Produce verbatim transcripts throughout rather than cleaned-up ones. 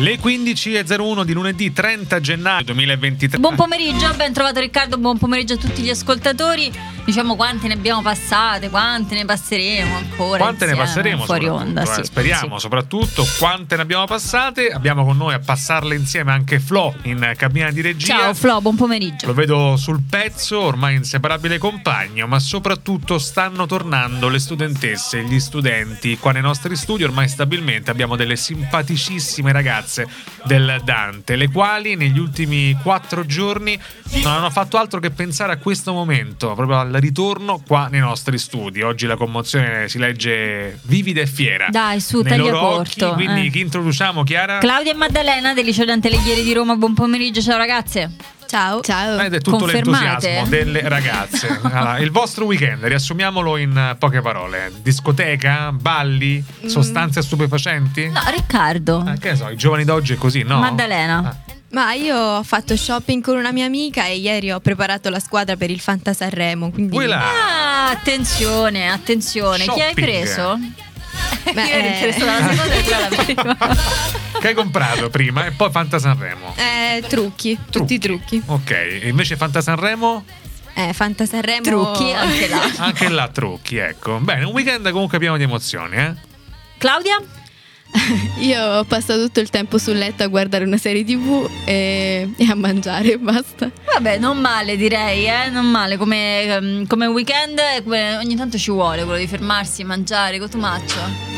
Le quindici e zero uno di lunedì trenta gennaio duemilaventitré. Buon pomeriggio, ben trovato Riccardo, buon pomeriggio a tutti gli ascoltatori. Diciamo quante ne abbiamo passate, quante ne passeremo ancora. Quante ne passeremo fuori onda, eh, sì, speriamo sì. soprattutto quante ne abbiamo passate. Abbiamo con noi a passarle insieme anche Flo in cabina di regia. Ciao Flo, buon pomeriggio. Lo vedo sul pezzo, ormai inseparabile compagno, ma soprattutto stanno tornando le studentesse e gli studenti qua nei nostri studi. Ormai stabilmente abbiamo delle simpaticissime ragazze del Dante, le quali negli ultimi quattro giorni non hanno fatto altro che pensare a questo momento, proprio al ritorno qua nei nostri studi. Oggi la commozione si legge vivida e fiera. Dai, su, nei taglia loro corto. occhi. Quindi eh. chi introduciamo, Chiara? Claudia e Maddalena del Liceo Dante Alighieri di Roma, buon pomeriggio, ciao ragazze. Ciao. Ciao. Ed è tutto Confermate? l'entusiasmo delle ragazze. Allora, il vostro weekend, riassumiamolo in poche parole: discoteca, balli, Mm. sostanze stupefacenti? No, Riccardo. Eh, che ne so, i giovani d'oggi è così, no? Maddalena. Ah. Ma io ho fatto shopping con una mia amica e ieri ho preparato la squadra per il Fanta Sanremo. Quindi Voi là. Ah, attenzione, attenzione. Chi hai Shopping. preso? Beh, Io ero eh. interessata alla seconda e tu alla prima. Che hai comprato prima e poi Fanta Sanremo? eh, trucchi, tutti i trucchi. Ok, e invece Fanta Sanremo? Eh, Fanta Sanremo. Trucchi anche là. Anche là trucchi, ecco. Bene, un weekend comunque pieno di emozioni, eh? Claudia? Io ho passato tutto il tempo sul letto a guardare una serie tivù e, e a mangiare e basta. Vabbè, non male direi, eh? Non male come, um, come weekend, come ogni tanto ci vuole quello di fermarsi, mangiare, cotumaccio.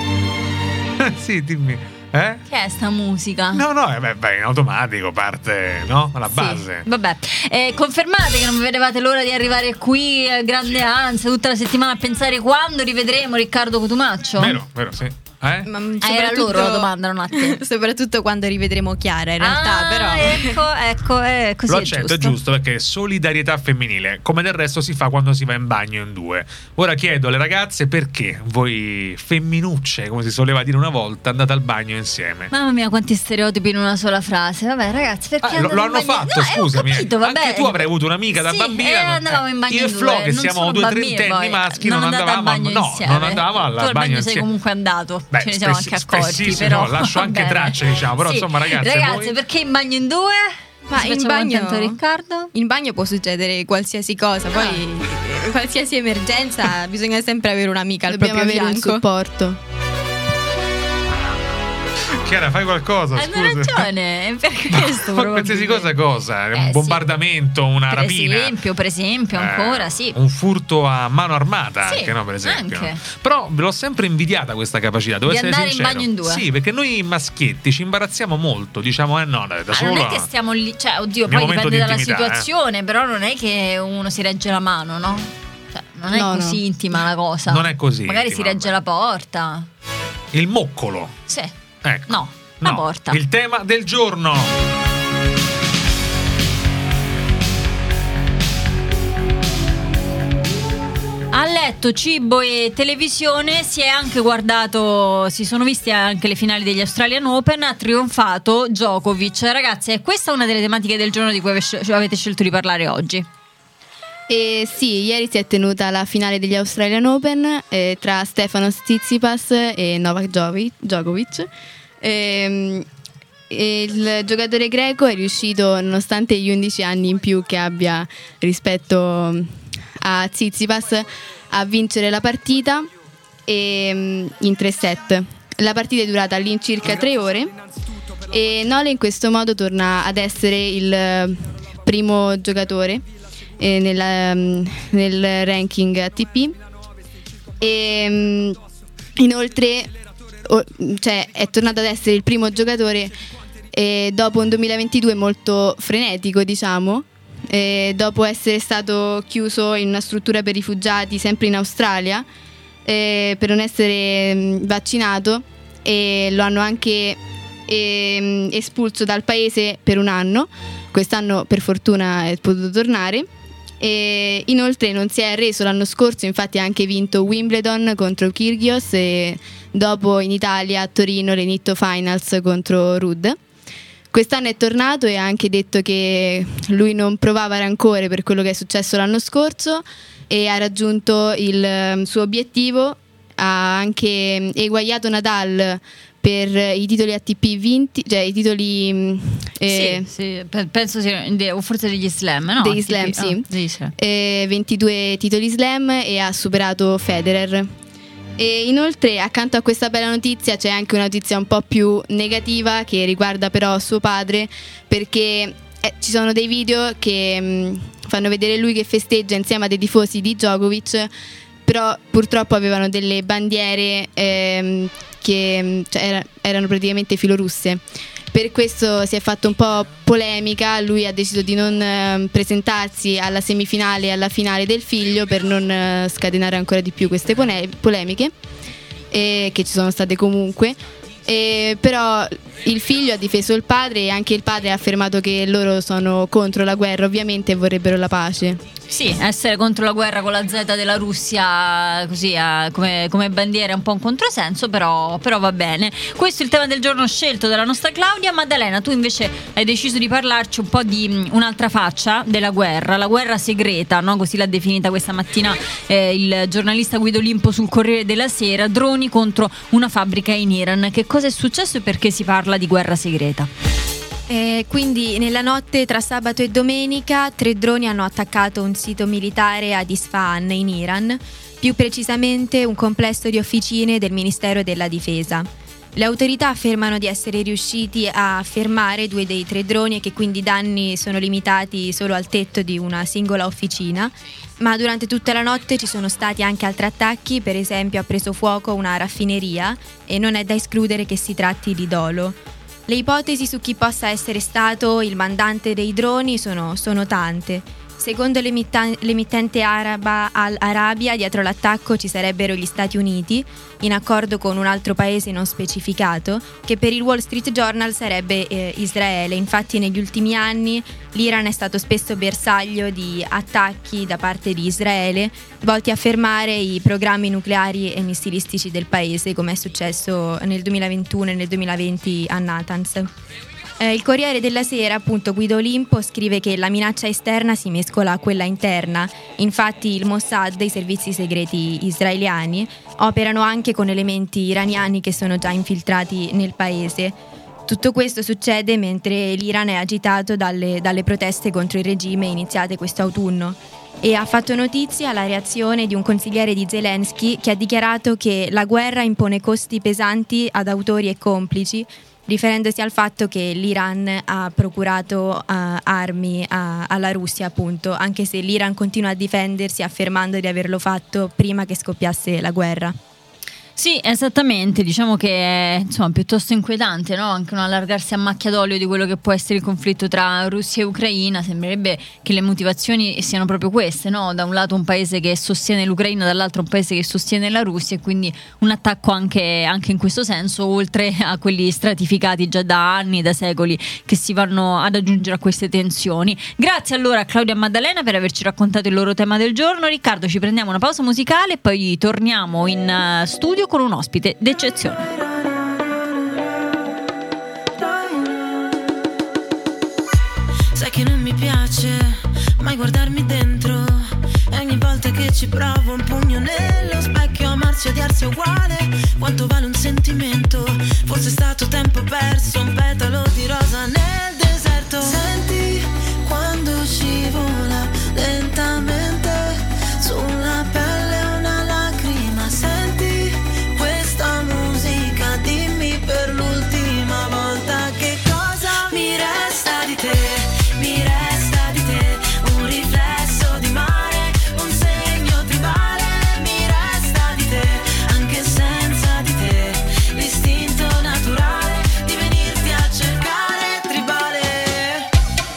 Sì, dimmi. Eh? Che è sta musica? No, no, eh, beh, beh, in automatico parte, no? La base. Sì, vabbè, eh, confermate che non vedevate l'ora di arrivare qui, eh, grande ansia, tutta la settimana a pensare quando rivedremo Riccardo Cotumaccio? Vero, vero, sì. Eh? Ma Ah, era loro la domanda, non a te. Soprattutto quando rivedremo Chiara, in realtà, ah, però. ecco, ecco, è così. Lo è accetto, giusto. è giusto, perché è solidarietà femminile, come del resto si fa quando si va in bagno in due. Ora chiedo alle ragazze perché voi femminucce, come si soleva dire una volta, andate al bagno insieme. Mamma mia, quanti stereotipi in una sola frase. Vabbè, ragazzi, perché Ah, lo, andate lo in hanno bagno- fatto, No, eh, ho scusami. capito, vabbè. Anche tu avrai avuto un'amica da Sì, bambina. eh, non- andavamo in bagno Io e in Flo, due, che non siamo sono due bambini, trentenni poi maschi, non non andate andavamo al bagno no, insieme. non andavamo al Tu al bagno bagno sei insieme. comunque andato. Beh, Ce ne siamo spessi- anche accorti, spessissimo, però no, lascio va anche bene. tracce, diciamo, però, insomma, ragazze, Ragazze, voi- perché in bagno in due? Ma Ci in facciamo bagno- contento Riccardo? In bagno può succedere qualsiasi cosa, poi eh, qualsiasi emergenza bisogna sempre avere un'amica al Dobbiamo proprio avere un fianco. supporto. Chiara, fai qualcosa, Hanno scusa. ragione, per questo Ma qualsiasi cosa cosa, Eh, un sì. bombardamento, una Per rapina. esempio, per esempio, ancora, Eh, sì. Un furto a mano armata, Sì, anche, no, per esempio. anche. Però ve l'ho sempre invidiata questa capacità, devo Di essere andare in sincero. bagno in due. Sì, perché noi maschietti ci imbarazziamo molto, diciamo, eh no, da Ma solo. non è che stiamo lì, cioè, oddio, Nel poi momento dipende di dalla intimità, situazione, però non è che uno si regge la mano, no? Cioè, non è No, no. così intima la cosa. Non è così Magari intima, si regge vabbè. la porta. Il moccolo. Sì. Ecco. No, la No, porta. Il tema del giorno. A letto, cibo e televisione si è anche guardato, si sono viste anche le finali degli Australian Open, ha trionfato Djokovic. Ragazzi, è questa una delle tematiche del giorno di cui ave- avete scelto di parlare oggi? E sì, ieri si è tenuta la finale degli Australian Open eh, tra Stefanos Tsitsipas e Novak Djokovic. Djokovic. Ehm, e il giocatore greco è riuscito, nonostante gli undici anni in più che abbia rispetto a Tsitsipas, a vincere la partita e, in tre set. La partita è durata all'incirca tre ore e Nole in questo modo torna ad essere il primo giocatore eh, nella, nel ranking A T P e mm, inoltre o- cioè, è tornato ad essere il primo giocatore eh, dopo un duemilaventidue molto frenetico, diciamo, eh, dopo essere stato chiuso in una struttura per rifugiati sempre in Australia eh, per non essere mh, vaccinato, e lo hanno anche ehm, espulso dal paese per un anno. Quest'anno per fortuna è potuto tornare. E inoltre non si è arreso l'anno scorso, infatti ha anche vinto Wimbledon contro Kyrgios e dopo in Italia a Torino le Nitto Finals contro Ruud. Quest'anno è tornato e ha anche detto che lui non provava rancore per quello che è successo l'anno scorso e ha raggiunto il um, suo obiettivo. Ha anche eguagliato Nadal per i titoli A T P vinti, cioè i titoli eh, sì, sì, penso sia o forse degli slam, no? Degli A T P, slam, sì. Oh, degli slam. Eh, ventidue titoli slam e ha superato Federer. E inoltre, accanto a questa bella notizia, c'è anche una notizia un po' più negativa che riguarda però suo padre, perché eh, ci sono dei video che mh, fanno vedere lui che festeggia insieme a dei tifosi di Djokovic, però purtroppo avevano delle bandiere ehm, che cioè, era, erano praticamente filorusse. Per questo si è fatto un po' polemica, lui ha deciso di non eh, presentarsi alla semifinale e alla finale del figlio per non eh, scatenare ancora di più queste pone- polemiche eh, che ci sono state comunque. Eh, però il figlio ha difeso il padre e anche il padre ha affermato che loro sono contro la guerra ovviamente e vorrebbero la pace. Sì, essere contro la guerra con la Z della Russia così eh, come, come bandiera è un po' un controsenso, però, però va bene. Questo è il tema del giorno scelto dalla nostra Claudia. Maddalena, tu invece hai deciso di parlarci un po' di mh, un'altra faccia della guerra, la guerra segreta, no? Così l'ha definita questa mattina eh, il giornalista Guido Limpo sul Corriere della Sera. Droni contro una fabbrica in Iran. Che cosa è successo e perché si parla di guerra segreta? Eh, quindi nella notte tra sabato e domenica tre droni hanno attaccato un sito militare ad Isfahan in Iran, più precisamente un complesso di officine del Ministero della Difesa. Le autorità affermano di essere riusciti a fermare due dei tre droni e che quindi i danni sono limitati solo al tetto di una singola officina, ma durante tutta la notte ci sono stati anche altri attacchi, per esempio ha preso fuoco una raffineria e non è da escludere che si tratti di dolo. Le ipotesi su chi possa essere stato il mandante dei droni sono, sono tante. Secondo l'emittente araba Al Arabiya, dietro l'attacco ci sarebbero gli Stati Uniti, in accordo con un altro paese non specificato, che per il Wall Street Journal sarebbe eh, Israele. Infatti negli ultimi anni l'Iran è stato spesso bersaglio di attacchi da parte di Israele, volti a fermare i programmi nucleari e missilistici del paese, come è successo nel duemilaventuno e nel duemilaventi a Natanz. Eh, il Corriere della Sera, appunto, Guido Limpo scrive che la minaccia esterna si mescola a quella interna. Infatti il Mossad, i servizi segreti israeliani, operano anche con elementi iraniani che sono già infiltrati nel paese. Tutto questo succede mentre l'Iran è agitato dalle, dalle proteste contro il regime iniziate questo autunno. E ha fatto notizia la reazione di un consigliere di Zelensky che ha dichiarato che la guerra impone costi pesanti ad autori e complici, riferendosi al fatto che l'Iran ha procurato uh, armi a, alla Russia, appunto, anche se l'Iran continua a difendersi affermando di averlo fatto prima che scoppiasse la guerra. Sì, esattamente, diciamo che è insomma piuttosto inquietante, no? Anche un allargarsi a macchia d'olio di quello che può essere il conflitto tra Russia e Ucraina. Sembrerebbe che le motivazioni siano proprio queste, no? Da un lato un paese che sostiene l'Ucraina, dall'altro un paese che sostiene la Russia, e quindi un attacco anche, anche in questo senso, oltre a quelli stratificati già da anni, da secoli, che si vanno ad aggiungere a queste tensioni. Grazie allora a Claudia e Maddalena per averci raccontato il loro tema del giorno. Riccardo, ci prendiamo una pausa musicale e poi torniamo in uh, studio con un ospite d'eccezione. Sai che non mi piace mai guardarmi dentro, e ogni volta che ci provo un pugno nello specchio, amarsi e odiarsi è uguale. Quanto vale un sentimento? Forse è stato tempo perso, un petalo di rosa nel deserto. Senti quando scivola lentamente sulla pelle una lacrima. Senti questa musica, dimmi per l'ultima volta che cosa mi resta di te, mi resta di te, un riflesso di mare, un segno tribale, mi resta di te, anche senza di te, l'istinto naturale di venirti a cercare tribale.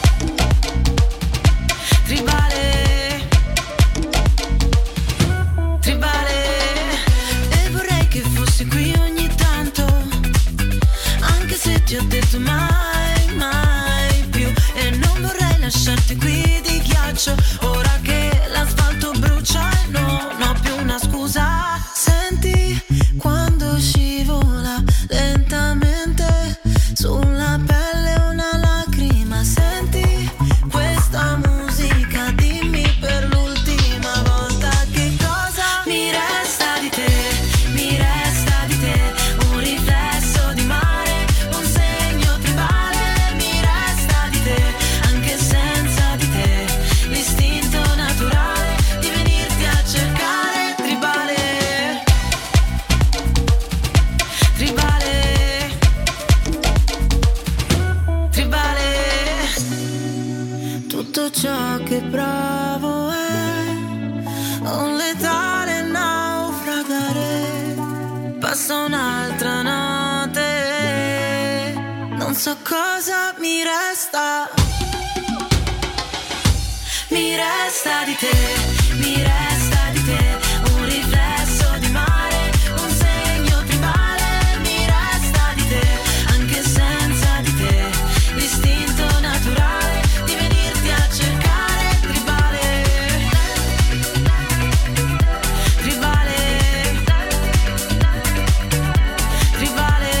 tutto ciò che provo è un letale naufragare. Passa un'altra notte, non so cosa mi resta. Mi resta di te, mi resta di te, un riflesso di mare, un segno tribale. Mi resta di te, anche senza di te, l'istinto naturale di venirti a cercare. Tribale, tribale, tribale,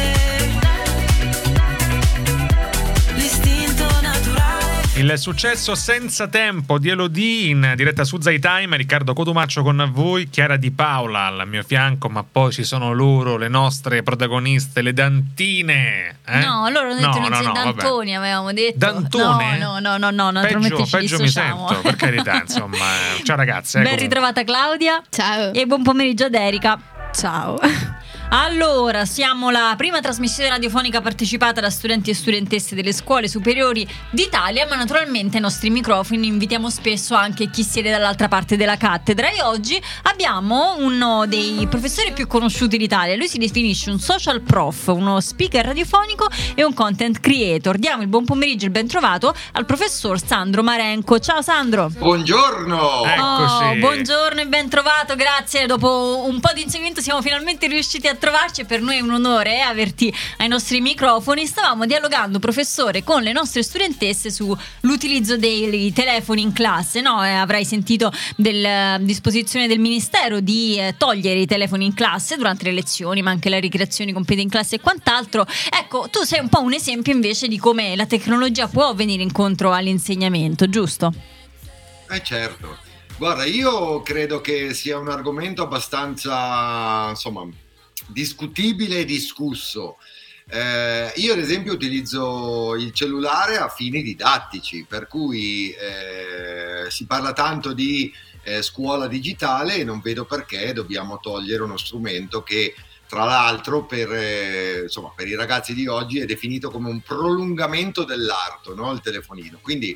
l'istinto naturale. Il successo senza tempo di Elodie in diretta su Zai Time. Riccardo Cotumaccio con voi, Chiara Di Paola al mio fianco, ma poi ci sono loro, le nostre protagoniste, le Dantine. Eh? No, loro hanno detto no, invece no, no, Dantoni, avevamo detto. Dantone? No, no, no, no, no, peggio, peggio mi sento, per carità, insomma. Ciao ragazze. Eh, ben comunque. ritrovata Claudia. Ciao. E buon pomeriggio ad Erika. Ciao. Allora, siamo la prima trasmissione radiofonica partecipata da studenti e studentesse delle scuole superiori d'Italia, ma naturalmente ai nostri microfoni invitiamo spesso anche chi siede dall'altra parte della cattedra, e oggi abbiamo uno dei professori più conosciuti d'Italia. Lui si definisce un social prof, uno speaker radiofonico e un content creator. Diamo il buon pomeriggio e il ben trovato al professor Sandro Marenco. Ciao Sandro. Buongiorno. Eccoci. Oh, buongiorno e ben trovato, grazie. Dopo un po' di inseguimento siamo finalmente riusciti a trovarci, per noi è un onore eh, averti ai nostri microfoni. Stavamo dialogando, professore, con le nostre studentesse sull'utilizzo dei telefoni in classe, no? Eh, avrai sentito della disposizione del Ministero di eh, togliere i telefoni in classe durante le lezioni, ma anche le ricreazioni complete in classe e quant'altro. Ecco, tu sei un po' un esempio invece di come la tecnologia può venire incontro all'insegnamento, giusto? Eh certo. Guarda, io credo che sia un argomento abbastanza, insomma, discutibile e discusso. Eh, io ad esempio utilizzo il cellulare a fini didattici, per cui eh, si parla tanto di eh, scuola digitale e non vedo perché dobbiamo togliere uno strumento che tra l'altro per, eh, insomma, per i ragazzi di oggi è definito come un prolungamento dell'arto, no? Il telefonino. Quindi,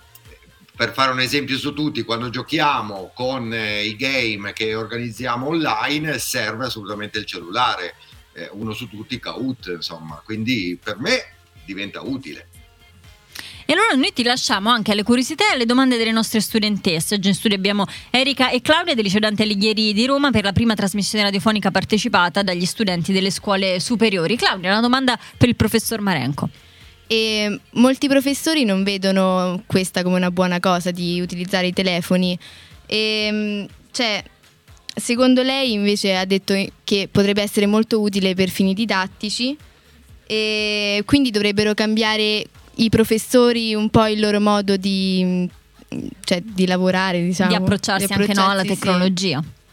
per fare un esempio su tutti, quando giochiamo con eh, i game che organizziamo online serve assolutamente il cellulare, eh, uno su tutti Kahoot, insomma, quindi per me diventa utile. E allora noi ti lasciamo anche alle curiosità e alle domande delle nostre studentesse. Oggi in studio abbiamo Erika e Claudia del Liceo Dante Alighieri di Roma per la prima trasmissione radiofonica partecipata dagli studenti delle scuole superiori. Claudia, una domanda per il professor Marenco. E molti professori non vedono questa come una buona cosa di utilizzare i telefoni. E, cioè, secondo lei invece ha detto che potrebbe essere molto utile per fini didattici, e quindi dovrebbero cambiare i professori un po' il loro modo di, cioè, di lavorare, diciamo, di approcciarsi, di approcciarsi anche no, alla tecnologia. Sì.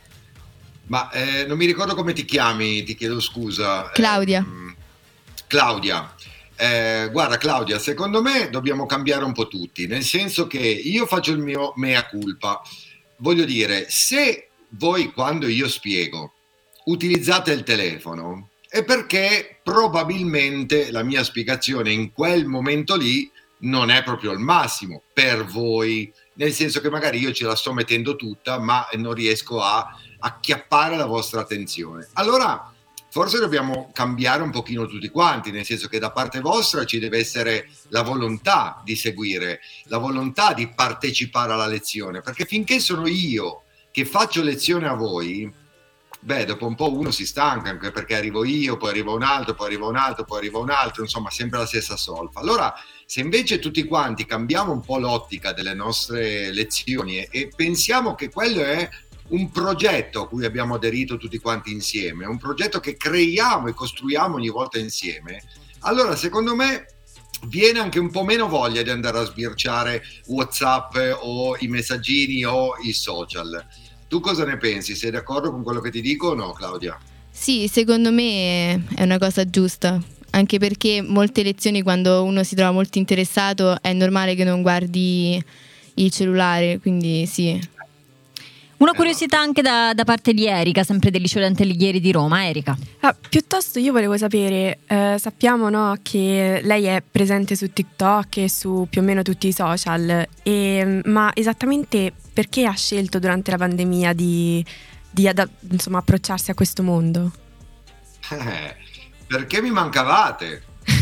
Ma eh, non mi ricordo come ti chiami, ti chiedo scusa. Claudia. Eh, Claudia. Eh, guarda Claudia, secondo me dobbiamo cambiare un po' tutti, nel senso che io faccio il mio mea culpa. Voglio dire, se voi quando io spiego utilizzate il telefono è perché probabilmente la mia spiegazione in quel momento lì non è proprio il massimo per voi, nel senso che magari io ce la sto mettendo tutta ma non riesco a acchiappare la vostra attenzione. Allora forse dobbiamo cambiare un pochino tutti quanti, nel senso che da parte vostra ci deve essere la volontà di seguire, la volontà di partecipare alla lezione, perché finché sono io che faccio lezione a voi, beh, dopo un po' uno si stanca, anche perché arrivo io, poi arriva un altro, poi arriva un altro, poi arriva un altro, insomma sempre la stessa solfa. Allora, se invece tutti quanti cambiamo un po' l'ottica delle nostre lezioni e, e pensiamo che quello è un progetto a cui abbiamo aderito tutti quanti insieme, un progetto che creiamo e costruiamo ogni volta insieme, allora secondo me viene anche un po' meno voglia di andare a sbirciare WhatsApp o i messaggini o i social. Tu cosa ne pensi? Sei d'accordo con quello che ti dico o no, Claudia? Sì, secondo me è una cosa giusta, anche perché molte lezioni, quando uno si trova molto interessato, è normale che non guardi il cellulare, quindi sì. Una curiosità anche da, da parte di Erika, sempre del liceo Dante Alighieri di Roma. Erika. Ah, piuttosto io volevo sapere, eh, sappiamo, no, che lei è presente su TikTok e su più o meno tutti i social, e, ma esattamente perché ha scelto durante la pandemia di, di ad, insomma, approcciarsi a questo mondo? Eh, perché mi mancavate.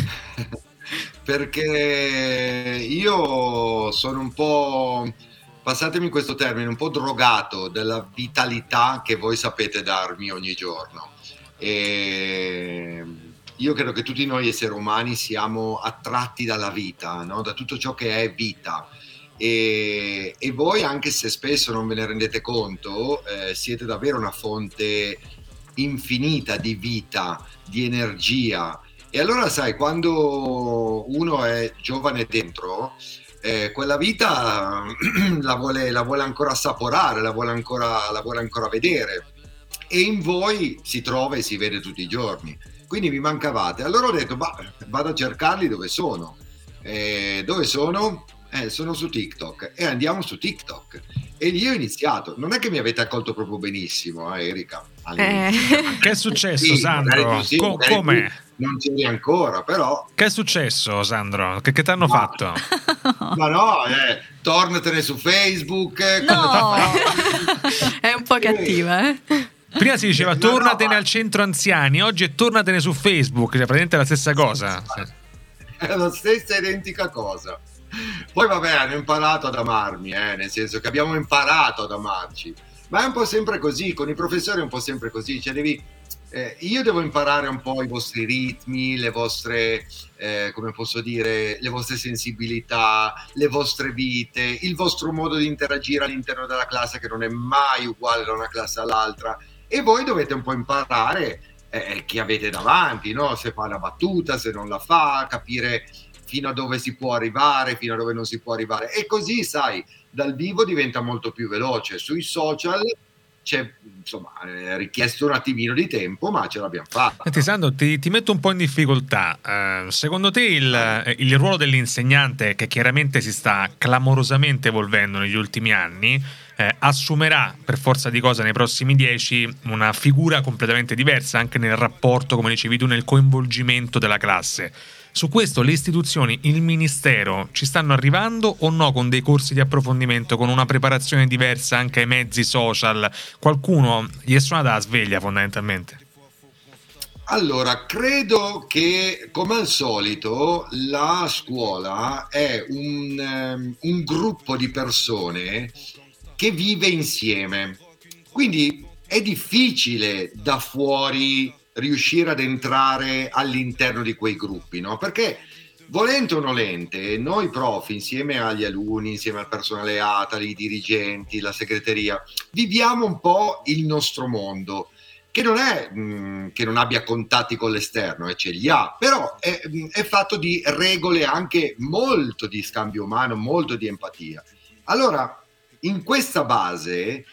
Perché io sono un po', passatemi questo termine, un po' drogato della vitalità che voi sapete darmi ogni giorno. E io credo che tutti noi esseri umani siamo attratti dalla vita, no? Da tutto ciò che è vita. E, e voi, anche se spesso non ve ne rendete conto, eh, siete davvero una fonte infinita di vita, di energia. E allora, sai, quando uno è giovane dentro, eh, quella vita la vuole, la vuole ancora assaporare, la vuole ancora, la vuole ancora vedere, e in voi si trova e si vede tutti i giorni. Quindi mi mancavate. Allora ho detto, bah, vado a cercarli dove sono. Eh, dove sono? Eh, sono su TikTok, e andiamo su TikTok. E lì ho iniziato. Non è che mi avete accolto proprio benissimo, eh, Erika? Eh. Che è successo, sì, Sandro? così, Co- come? Non c'eri ancora, però. Che è successo, Sandro? Che, che ti hanno no. fatto? Ma no, eh, tornatene su Facebook. No. È un po' cattiva, eh? Prima si diceva No, tornatene no, ma... al centro anziani, oggi è tornatene su Facebook, cioè praticamente la stessa cosa. È la stessa identica cosa. Poi vabbè, hanno imparato ad amarmi, eh, nel senso che abbiamo imparato ad amarci. Ma è un po' sempre così, con i professori è un po' sempre così, cioè devi, eh, io devo imparare un po' i vostri ritmi, le vostre, eh, come posso dire, le vostre sensibilità, le vostre vite, il vostro modo di interagire all'interno della classe, che non è mai uguale da una classe all'altra, e voi dovete un po' imparare eh, chi avete davanti, no? Se fa una battuta, se non la fa, capire fino a dove si può arrivare, fino a dove non si può arrivare, e così, sai, dal vivo diventa molto più veloce. Sui social c'è, insomma, è richiesto un attimino di tempo, ma ce l'abbiamo fatta. Senti, Sandro, ti, ti metto un po' in difficoltà. Uh, secondo te il, il ruolo dell'insegnante, che chiaramente si sta clamorosamente evolvendo negli ultimi anni, eh, assumerà per forza di cosa nei prossimi dieci una figura completamente diversa anche nel rapporto, come dicevi tu, nel coinvolgimento della classe? Su questo le istituzioni, il ministero, ci stanno arrivando o no con dei corsi di approfondimento, con una preparazione diversa anche ai mezzi social? Qualcuno gli è suonata la sveglia fondamentalmente? Allora, credo che come al solito la scuola è un, um, un gruppo di persone che vive insieme, quindi è difficile da fuori riuscire ad entrare all'interno di quei gruppi, no? Perché volente o nolente, noi prof, insieme agli alunni, insieme al personale A T A L, i dirigenti, la segreteria, viviamo un po' il nostro mondo, che non è mh, che non abbia contatti con l'esterno, e ce li ha, però è, mh, è fatto di regole, anche molto di scambio umano, molto di empatia. Allora, in questa base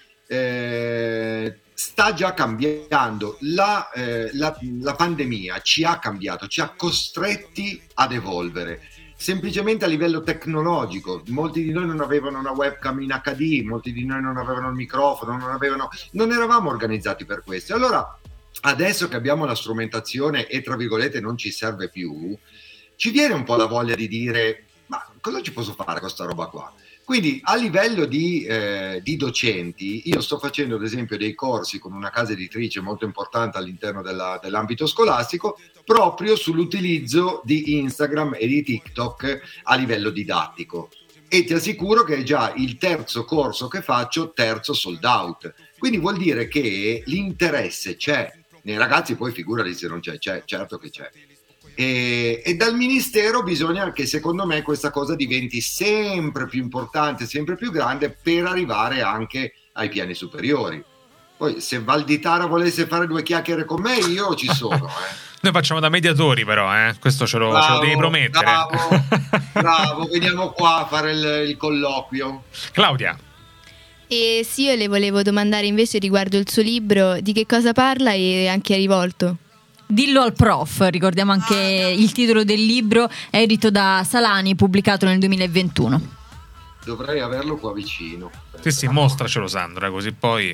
eh, sta già cambiando. La, eh, la, la pandemia ci ha cambiato, ci ha costretti ad evolvere, semplicemente a livello tecnologico. Molti di noi non avevano una webcam in acca di, molti di noi non avevano il microfono, non avevano, non eravamo organizzati per questo. Allora, adesso che abbiamo la strumentazione e tra virgolette non ci serve più, ci viene un po' la voglia di dire: ma cosa ci posso fare con sta roba qua? Quindi a livello di, eh, di docenti, io sto facendo ad esempio dei corsi con una casa editrice molto importante all'interno della, dell'ambito scolastico, proprio sull'utilizzo di Instagram e di TikTok a livello didattico. E ti assicuro che è già il terzo corso che faccio, terzo sold out. Quindi vuol dire che l'interesse c'è. Nei ragazzi poi figurati se non c'è, c'è, certo che c'è. E, e dal ministero bisogna che, secondo me, questa cosa diventi sempre più importante, sempre più grande, per arrivare anche ai piani superiori. Poi se Valditara volesse fare due chiacchiere con me, io ci sono. Eh. Noi facciamo da mediatori, però, eh? Questo ce lo, bravo, ce lo devi promettere. Bravo, bravo, veniamo qua a fare il, il colloquio. Claudia. E sì, io le volevo domandare invece riguardo il suo libro, di che cosa parla e anche a rivolto. Dillo al prof, ricordiamo anche il titolo del libro, edito da Salani, pubblicato nel duemilaventuno. dovrei averlo qua vicino. Sì, sì, mostracelo Sandra, così poi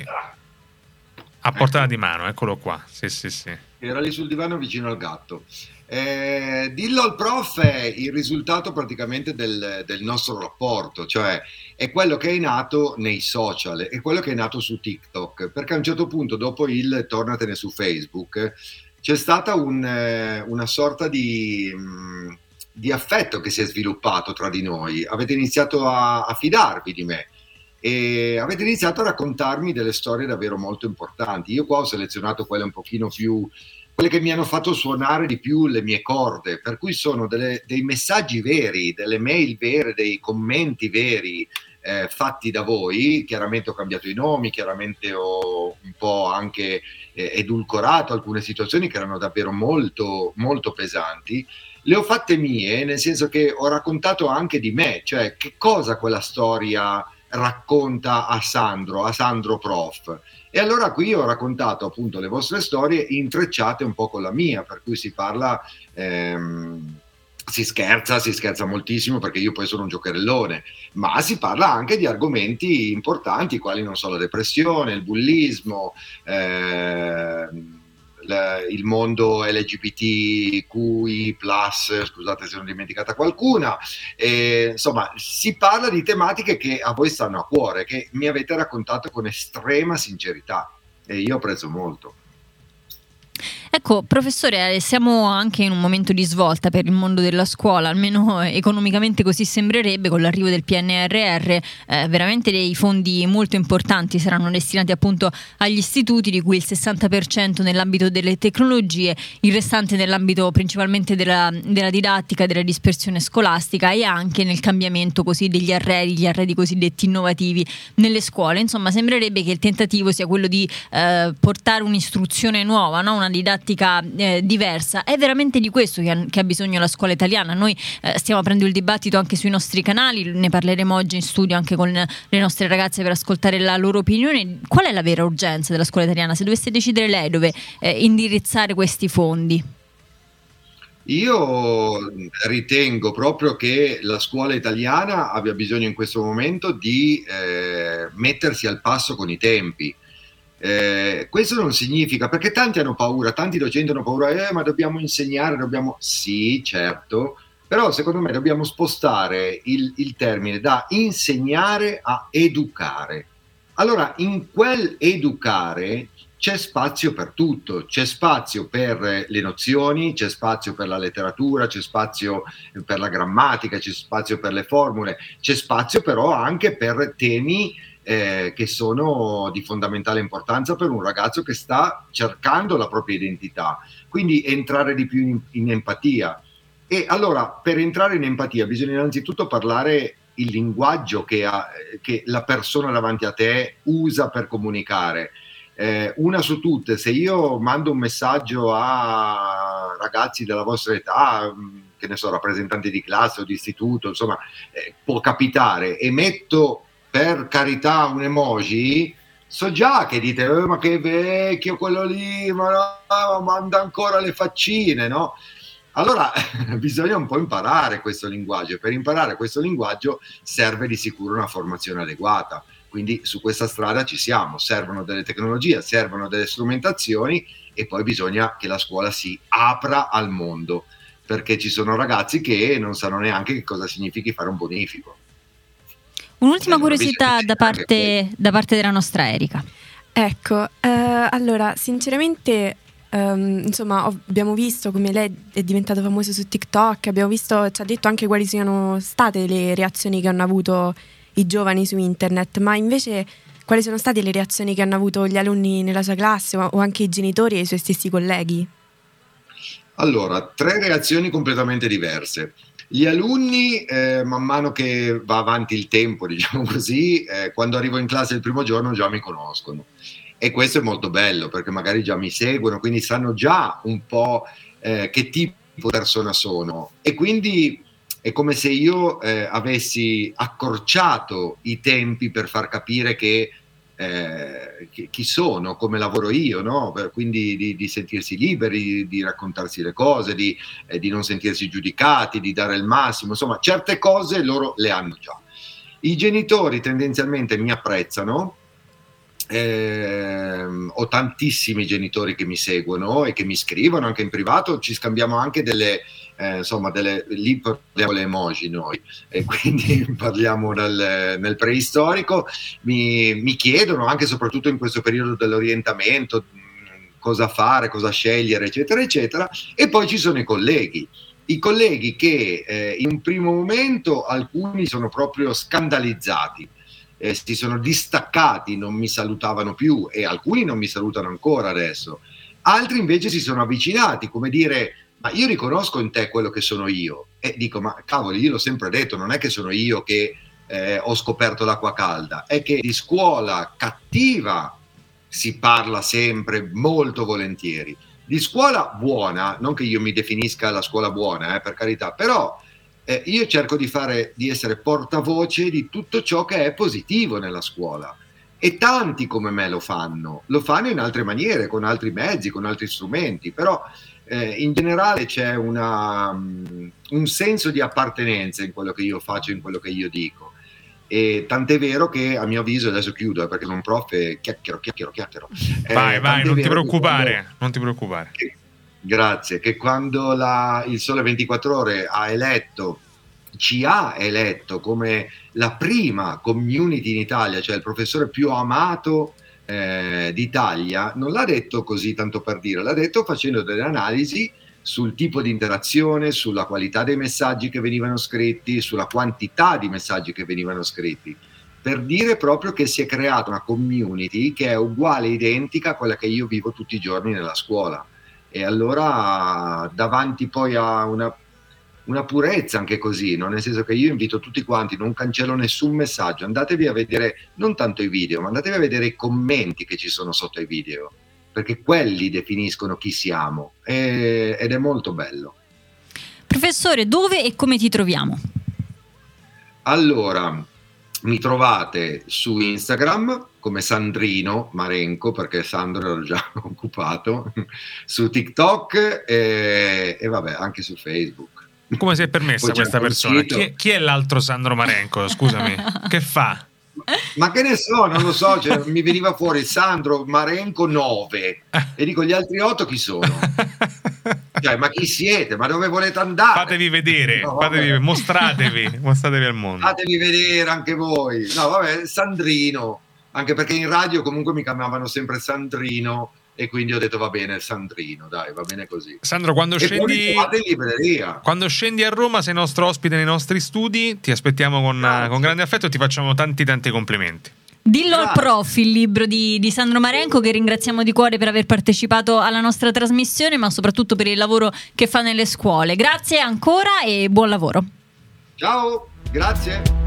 a portata Ecco. di mano, eccolo qua. Sì, sì, sì. Era lì sul divano vicino al gatto. Eh, dillo al prof è il risultato praticamente del, del nostro rapporto, cioè è quello che è nato nei social, è quello che è nato su TikTok, perché a un certo punto, dopo il tornatene su Facebook, c'è stata un, eh, una sorta di, mh, di affetto che si è sviluppato tra di noi. Avete iniziato a, a fidarvi di me e avete iniziato a raccontarmi delle storie davvero molto importanti. Io qua ho selezionato quelle un pochino più, quelle che mi hanno fatto suonare di più le mie corde, per cui sono delle, dei messaggi veri, delle mail vere, dei commenti veri, eh, fatti da voi. Chiaramente ho cambiato i nomi, chiaramente ho un po' anche eh, edulcorato alcune situazioni che erano davvero molto, molto pesanti. Le ho fatte mie, nel senso che ho raccontato anche di me, cioè che cosa quella storia racconta a Sandro, a Sandro prof. E allora qui ho raccontato appunto le vostre storie intrecciate un po' con la mia, per cui si parla, ehm, si scherza, si scherza moltissimo perché io poi sono un giocherellone, ma si parla anche di argomenti importanti quali, non so, la depressione, il bullismo, ehm, il mondo L G B T Q I plus, scusate se ne ho dimenticata qualcuna, e, insomma si parla di tematiche che a voi stanno a cuore, che mi avete raccontato con estrema sincerità e io apprezzo molto. Ecco, professore, siamo anche in un momento di svolta per il mondo della scuola, almeno economicamente così sembrerebbe, con l'arrivo del P N R R, eh, veramente dei fondi molto importanti saranno destinati appunto agli istituti, di cui il sessanta per cento nell'ambito delle tecnologie, il restante nell'ambito principalmente della, della didattica, della dispersione scolastica e anche nel cambiamento così degli arredi, gli arredi cosiddetti innovativi nelle scuole. Insomma, sembrerebbe che il tentativo sia quello di eh, portare un'istruzione nuova, no? Una didattica Eh, diversa. È veramente di questo che ha, che ha bisogno la scuola italiana. Noi eh, stiamo aprendo il dibattito anche sui nostri canali, ne parleremo oggi in studio anche con le nostre ragazze per ascoltare la loro opinione. Qual è la vera urgenza della scuola italiana? Se dovesse decidere lei dove eh, indirizzare questi fondi? Io ritengo proprio che la scuola italiana abbia bisogno in questo momento di eh, mettersi al passo con i tempi. Eh, questo non significa, perché tanti hanno paura, tanti docenti hanno paura, eh, ma dobbiamo insegnare, dobbiamo, sì, certo, però secondo me dobbiamo spostare il, il termine da insegnare a educare. Allora, in quel educare c'è spazio per tutto, c'è spazio per le nozioni, c'è spazio per la letteratura, c'è spazio per la grammatica, c'è spazio per le formule, c'è spazio però anche per temi Eh, che sono di fondamentale importanza per un ragazzo che sta cercando la propria identità, quindi entrare di più in, in empatia. E allora, per entrare in empatia bisogna innanzitutto parlare il linguaggio che, ha, che la persona davanti a te usa per comunicare. Eh, una su tutte, se io mando un messaggio a ragazzi della vostra età, che ne so, rappresentanti di classe o di istituto, insomma, eh, può capitare, e metto per carità un emoji, so già che dite eh, ma che vecchio quello lì, ma no, manda ancora le faccine, no? Allora bisogna un po' imparare questo linguaggio, e per imparare questo linguaggio serve di sicuro una formazione adeguata, quindi su questa strada ci siamo, servono delle tecnologie, servono delle strumentazioni e poi bisogna che la scuola si apra al mondo, perché ci sono ragazzi che non sanno neanche che cosa significhi fare un bonifico. Un'ultima eh, curiosità da parte, da parte della nostra Erika. Ecco, eh, allora sinceramente um, insomma ho, abbiamo visto come lei è diventato famoso su TikTok, abbiamo visto, ci ha detto anche quali siano state le reazioni che hanno avuto i giovani su internet, ma invece quali sono state le reazioni che hanno avuto gli alunni nella sua classe o, o anche i genitori e i suoi stessi colleghi? Allora, tre reazioni completamente diverse. Gli alunni, eh, man mano che va avanti il tempo, diciamo così, eh, quando arrivo in classe il primo giorno già mi conoscono. E questo è molto bello, perché magari già mi seguono, quindi sanno già un po' eh, che tipo di persona sono. E quindi è come se io eh, avessi accorciato i tempi per far capire che Eh, chi, chi sono, come lavoro io, no? Quindi di, di sentirsi liberi, di raccontarsi le cose, di, eh, di non sentirsi giudicati, di dare il massimo, insomma certe cose loro le hanno già. I genitori tendenzialmente mi apprezzano. Eh, ho tantissimi genitori che mi seguono e che mi scrivono anche in privato, ci scambiamo anche delle eh, insomma delle, lì parliamo le emoji noi e quindi parliamo nel, nel preistorico, mi, mi chiedono anche soprattutto in questo periodo dell'orientamento cosa fare, cosa scegliere eccetera eccetera, e poi ci sono i colleghi i colleghi che eh, in un primo momento alcuni sono proprio scandalizzati. Eh, si sono distaccati, non mi salutavano più e alcuni non mi salutano ancora adesso, altri invece si sono avvicinati, come dire ma io riconosco in te quello che sono io, e dico ma cavolo, io l'ho sempre detto, non è che sono io che eh, ho scoperto l'acqua calda, è che di scuola cattiva si parla sempre molto volentieri, di scuola buona, non che io mi definisca la scuola buona, eh, per carità, però Eh, io cerco di fare, di essere portavoce di tutto ciò che è positivo nella scuola, e tanti come me lo fanno, lo fanno in altre maniere, con altri mezzi, con altri strumenti, però eh, in generale c'è una, um, un senso di appartenenza in quello che io faccio, in quello che io dico, e tant'è vero che a mio avviso, adesso chiudo eh, perché sono un prof e chiacchiero, chiacchiero, chiacchiero. Eh, vai, vai, non ti preoccupare, quando, non ti preoccupare. Che, Grazie, che quando la, il Sole ventiquattro Ore ha eletto, ci ha eletto come la prima community in Italia, cioè il professore più amato eh, d'Italia, non l'ha detto così tanto per dire, l'ha detto facendo delle analisi sul tipo di interazione, sulla qualità dei messaggi che venivano scritti, sulla quantità di messaggi che venivano scritti, per dire proprio che si è creata una community che è uguale, identica a quella che io vivo tutti i giorni nella scuola. E allora davanti poi a una, una purezza anche così, no? Nel senso che io invito tutti quanti, non cancello nessun messaggio, andatevi a vedere non tanto i video, ma andatevi a vedere i commenti che ci sono sotto ai video, perché quelli definiscono chi siamo, e, ed è molto bello. Professore, dove e come ti troviamo? Allora, mi trovate su Instagram come Sandrino Marenco, perché Sandro ero già occupato, su TikTok e, e vabbè anche su Facebook. Come si è permessa questa persona? Chi, chi è l'altro Sandro Marenco? Scusami, che fa? Ma che ne so, non lo so, cioè, mi veniva fuori Sandro Marenco nove e dico gli altri otto chi sono? Cioè, ma chi siete? Ma dove volete andare? Fatevi vedere, no, fatevi, mostratevi, mostratevi al mondo. Fatevi vedere anche voi. No, vabbè, Sandrino, anche perché in radio comunque mi chiamavano sempre Sandrino e quindi ho detto va bene Sandrino, dai, va bene così. Sandro, quando e scendi in libreria. Quando scendi a Roma sei nostro ospite nei nostri studi, ti aspettiamo con, uh, con grande affetto e ti facciamo tanti tanti complimenti. Dillo al prof, il libro di, di Sandro Marenco, che ringraziamo di cuore per aver partecipato alla nostra trasmissione, ma soprattutto per il lavoro che fa nelle scuole. Grazie ancora e buon lavoro. Ciao, grazie.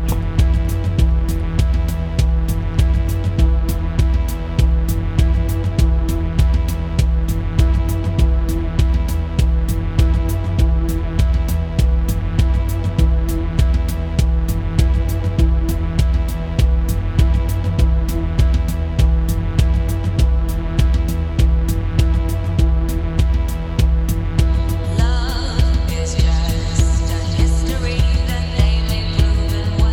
Love is just a history that they may prove, and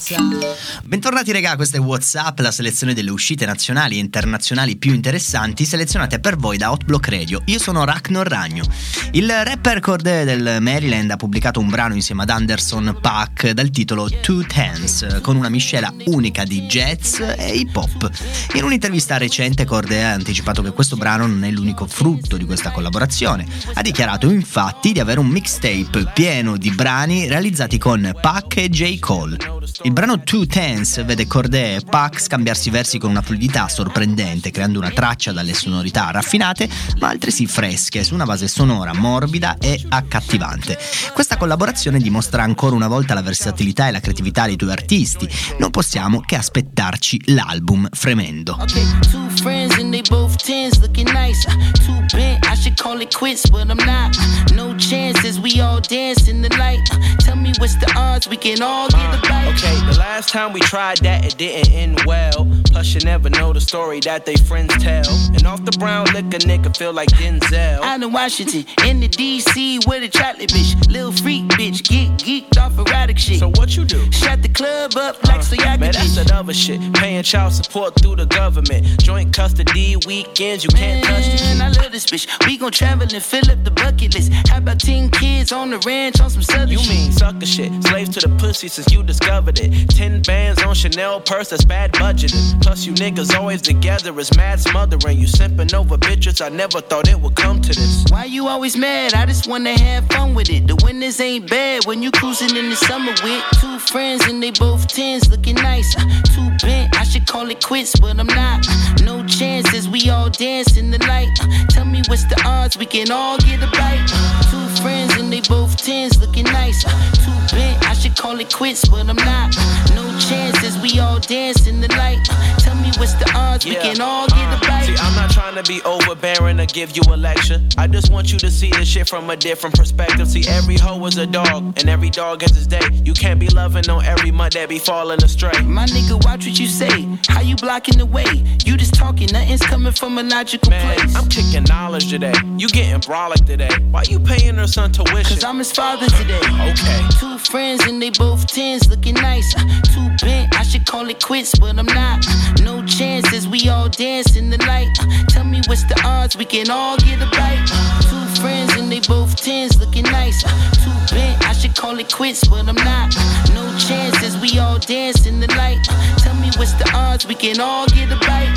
Fedez. Bentornati regà, questo è WhatsApp, la selezione delle uscite nazionali e internazionali più interessanti selezionate per voi da Hotblock Radio. Io sono Ragnar Ragno. Il rapper Cordae del Maryland ha pubblicato un brano insieme ad Anderson .Paak dal titolo Two Hands, con una miscela unica di jazz e hip hop. In un'intervista recente Cordae ha anticipato che questo brano non è l'unico frutto di questa collaborazione. Ha dichiarato infatti di avere un mixtape pieno di brani realizzati con Paak e J. Cole. Il brano Two Hands vede Cordae e Paak scambiarsi versi con una fluidità sorprendente, creando una traccia dalle sonorità raffinate ma altresì fresche su una base sonora morbida e accattivante. Questa collaborazione dimostra ancora una volta la versatilità e la creatività dei due artisti. Non possiamo che aspettarci l'album fremendo. Okay, two friends and they both tens looking nice. Too bent, I should call it quits, but I'm not. No chances, we all dance in the light. Tell me what's the odds, we can all get a bite. Okay, the last time we tried that, it didn't end well. Plus you never know the story that they friends tell. And off the brown liquor, nigga feel like Denzel. Out in Washington, in the D C with a chocolate bitch. Little freak bitch, get geeked off erotic shit. So what you do? Shut the club up like so y'all Man, that's that other shit. Paying child support through the government. Joint custody weekends, you can't touch the Man, I love this bitch. We gon' travel and fill up the bucket list. How about ten kids on the ranch on some southern You shit? mean sucker shit. Slaves to the pussy since you discovered it. Ten bands on Chanel purse, that's bad budgeting. Plus you niggas always together, it's mad smothering. You simping over bitches, I never thought it would come to this. Why you always mad? I just wanna have fun with it. The winters ain't bad when you cruising in the summer with two friends and they both tens looking nice. Too bent, I should call it quits, but I'm not. No chances, we all dance in the light. Tell me what's the odds, we can all get a bite. Two friends and they both tens looking nice. Too bent, I should call it quits, but I'm not. No chances, we all dance in the light. Tell me what's the odds, we can all get a bite. See, I'm not trying to be overbearing or give you a lecture. I just want you to see this shit from a different perspective. See, every hoe is a dog, and every dog has his day. You can't be loving on every mud that be falling astray. My nigga, watch what you say. How you blocking the way? You just talking, nothing's coming from a logical Man, place. I'm kicking knowledge today. You getting brolic today. Why you paying her son tuition? Cause I'm his father today. Okay. Two friends and they both tens looking nice. Too bent, I should call it quits, but I'm not. No chances, we all dance in the light. Tell me what's the odds, we can all get a bite. Two friends and they both tens looking nice. Too bent, I should call it quits, but I'm not. No chances, we all dance in the light. Tell me what's the odds, we can all get a bite.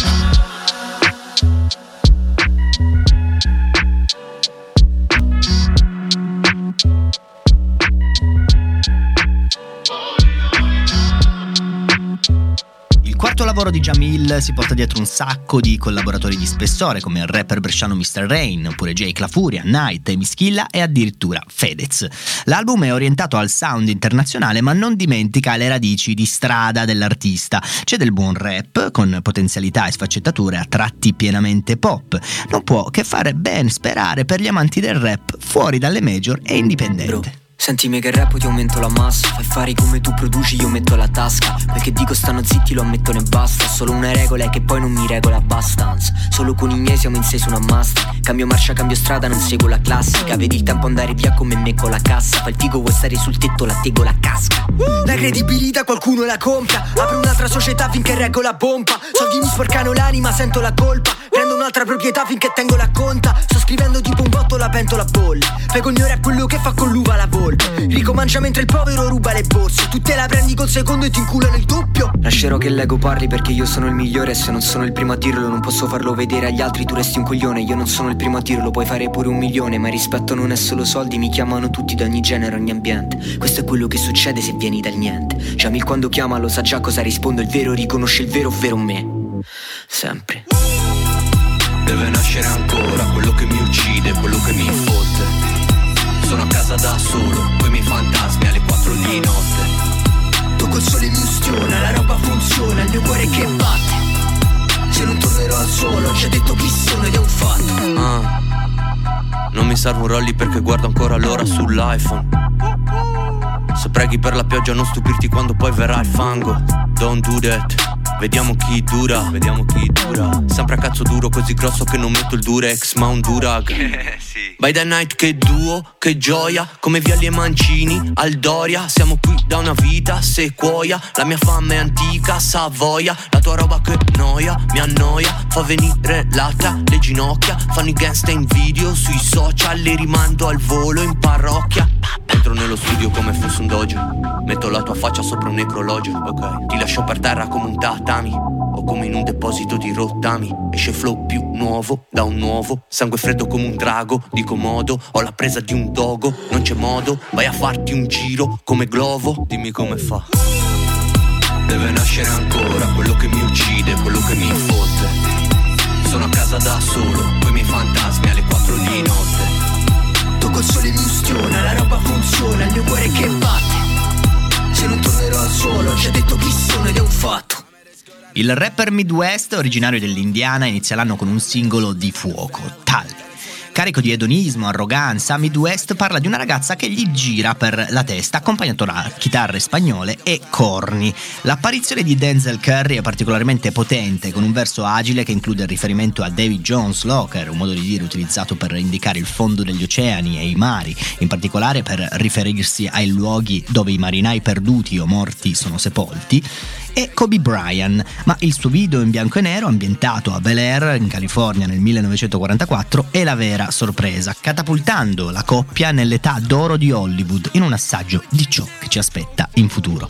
Il quarto lavoro di Jamil si porta dietro un sacco di collaboratori di spessore come il rapper bresciano mister Rain, oppure Jake La Furia, Night, Emischilla e addirittura Fedez. L'album è orientato al sound internazionale ma non dimentica le radici di strada dell'artista. C'è del buon rap con potenzialità e sfaccettature a tratti pienamente pop. Non può che fare ben sperare per gli amanti del rap fuori dalle major e indipendente. Bro. Sentimi che rap ti aumento la massa. Fai fare come tu produci, io metto la tasca. Quel che dico stanno zitti, lo ammetto ne basta. Solo una regola è che poi non mi regola abbastanza. Solo con i miei siamo in sei su una masta. Cambio marcia, cambio strada, non seguo la classica. Vedi il tempo andare via come me con la cassa. Fai il figo, vuoi stare sul tetto, la tego la casca. La credibilità qualcuno la compra. Apro un'altra società finché reggo la pompa. Soldi mi sporcano l'anima, sento la colpa. Prendo un'altra proprietà finché tengo la conta. Sto scrivendo tipo un botto, la pentola bolle. Fai con il mio rap quello che fa con l'uva la volpe. Ricco mangia mentre il povero ruba le borse. Tu te la prendi col secondo e ti inculano il doppio. Lascerò che l'ego parli perché io sono il migliore. E se non sono il primo a dirlo non posso farlo vedere agli altri. Tu resti un coglione, io non sono il primo a dirlo. Puoi fare pure un milione, ma il rispetto non è solo soldi. Mi chiamano tutti da ogni genere, ogni ambiente. Questo è quello che succede se vieni dal niente. Jamil quando chiama lo sa già cosa rispondo. Il vero riconosce il vero, ovvero me. Sempre. Deve nascere ancora quello che mi uccide, quello che mi fotte. Sono a casa da solo, coi miei fantasmi alle quattro di notte. Tocco il sole mi ustiona, la roba funziona, il mio cuore che batte. Se non tornerò al suolo, ho già detto chi sono ed è un fatto. Ah, non mi serve un rolli perché guardo ancora l'ora sull'iPhone. Se preghi per la pioggia non stupirti quando poi verrà il fango. Don't do that. Vediamo chi dura, vediamo chi dura. Sempre a cazzo duro, così grosso che non metto il Durex, ma un Durag. Eh, sì. By the night che duo, che gioia. Come Vialli e Mancini, Aldoria. Siamo qui da una vita, sequoia. La mia fame è antica, Savoia. La tua roba che noia, mi annoia. Fa venire l'atta, le ginocchia. Fanno i gangsta in video sui social. Le rimando al volo in parrocchia. Entro nello studio come fosse un dojo. Metto la tua faccia sopra un necrologio, ok. Ti lascio per terra come un tatami, o come in un deposito di rottami. Esce flow più nuovo da un nuovo. Sangue freddo come un drago, di comodo. Ho la presa di un dogo, non c'è modo. Vai a farti un giro come Glovo. Dimmi come fa. Deve nascere ancora quello che mi uccide, quello che mi fotte. Sono a casa da solo, coi miei fantasmi alle quattro di notte. Tocco il sole mi ustiona, la roba funziona, il mio cuore che batte. Se non tornerò al suolo, ci ha detto chi sono ed è un fatto. Il rapper Midwest, originario dell'Indiana, inizia l'anno con un singolo di fuoco, Tally. Carico di edonismo, arroganza, Midwest parla di una ragazza che gli gira per la testa, accompagnato da chitarre spagnole e corni. L'apparizione di Denzel Curry è particolarmente potente, con un verso agile che include il riferimento a Davy Jones' Locker, un modo di dire utilizzato per indicare il fondo degli oceani e i mari, in particolare per riferirsi ai luoghi dove i marinai perduti o morti sono sepolti, e Kobe Bryant, ma il suo video in bianco e nero, ambientato a Bel Air, in California nel millenovecentoquarantaquattro, è la vera sorpresa, catapultando la coppia nell'età d'oro di Hollywood in un assaggio di ciò che ci aspetta in futuro.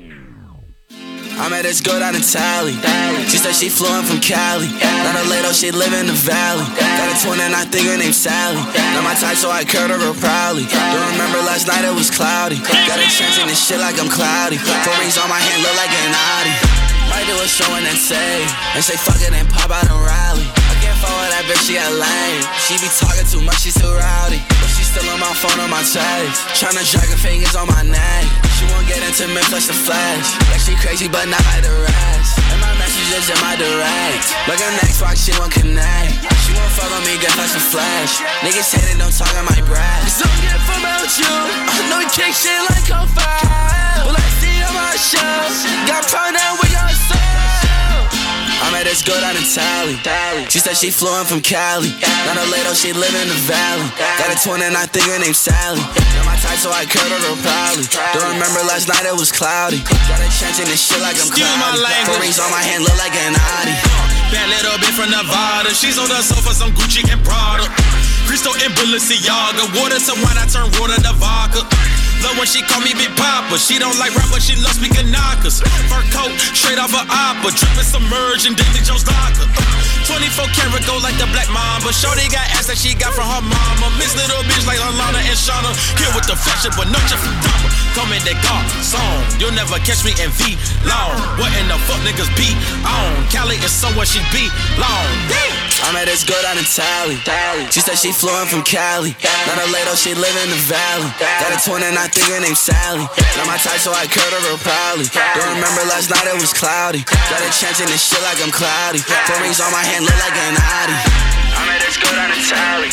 I met this girl down in Tally. She said she flew in from Cali. Not a later, she live in the valley. Got a twin and I think her name's Sally. Not my type, so I curved her real proudly. Don't remember last night, it was cloudy. Got a chance in this shit like I'm cloudy. Four rings on my hand, look like an Audi. Might do a show and then say, and say fuck it and pop out and rally. I can't fall with that bitch, she got lame. She be talking too much, she too rowdy. But she still on my phone, on my text. Tryna drag her fingers on my neck. She won't get intimate, flash the flash. Yeah, she crazy, but not like the rest. And my messages in my direct. Like her next rock, she won't connect. She won't follow me, get flash the flash. Niggas hating, don't talk, I might brag. Cause I'm getting from out you. I know you kick shit like oh five. Well, I see on my show. Got partner with your soul. I met this girl down in Tally. She said she flew in from Cali. Not a later, she live in the valley. Got a twin and I think her name's Sally. Not my type, so I curved her real proudly. Don't remember last night, it was cloudy. Got a chance in this shit like I'm cloudy. Four rings on my hand, look like an Audi. Bad little bitch from Nevada. She's on the sofa, some Gucci and Prada. Cristo and Balenciaga. Water to wine, I turn water to vodka. Love when she call me Big Papa. She don't like rap, but she loves speaking knockers. Fur coat, straight off her opera. Drippin' submerged in Davy Jones' locker. twenty-four karat gold like the Black Mamba. Shorty got ass that she got from her mama. Miss little bitch like Alana and Shauna. Here with the fashion, but no Jeffrey Dahmer. Come in that car, song. You'll never catch me in V long. What in the fuck niggas be on? Cali is somewhere she be long. I met this girl down in Tally. She said she flew in from Cali. Not a later, she live in the valley. Got a twin and I think her name's Sally. Not my type, so I curved her real proudly. Don't remember last night, it was cloudy. Got a chance in this shit like I'm cloudy. Four rings on my hand, look like an Audi. I met this girl down in Tally.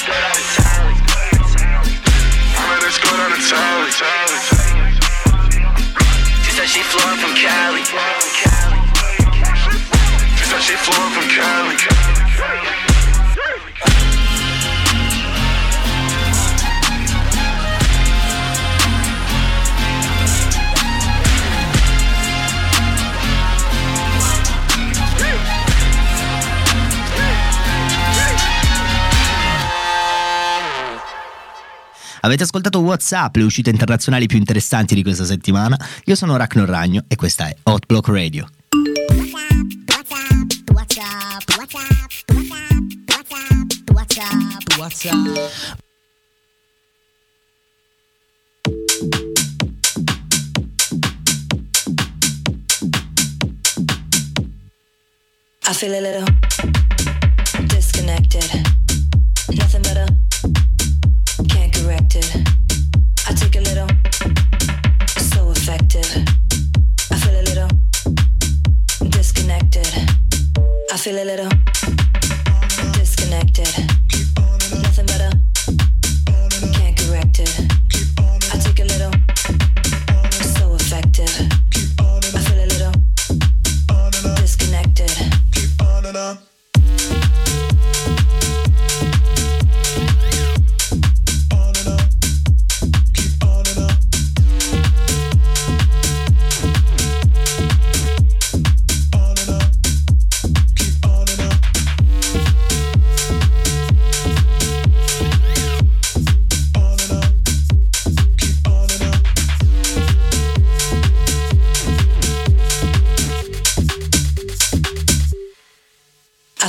I met this girl down in Tally. She said she flew in from Cali. She said she flew in from Cali. Avete ascoltato WhatsApp, le uscite internazionali più interessanti di questa settimana. Io sono Ragnar Ragno e questa è Hot Block Radio. I feel a little disconnected. Nothing but a can't correct it. I took a little, so effective. I feel a little disconnected. I feel a little disconnected. Nothing but a can't correct it. I took a little, so effective. I feel a little disconnected.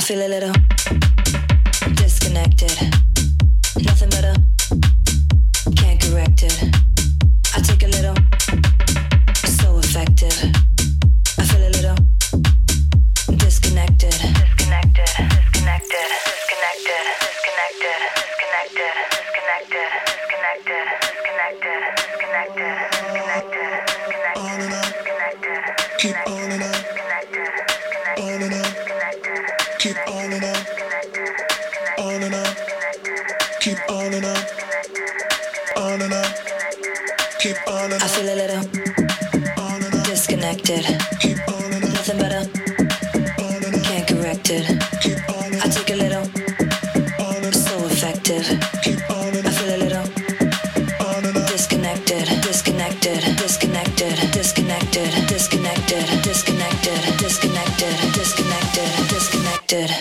feel a little disconnected. Nothing better, can't correct it. I take a little, so effective. I feel a little disconnected. Disconnected, disconnected, disconnected, disconnected, disconnected, disconnected, disconnected, disconnected, disconnected, disconnected, disconnected, disconnected. Keep on and on. On and on. Keep on and on. On and on. Keep on and on. On and on. Keep on and on. I feel a little disconnected. Nothing better. Can't correct it. I take a little. So effective. I feel a little disconnected. Disconnected. Disconnected. Disconnected. Disconnected. Disconnected. Disconnected. Disconnected. Disconnected.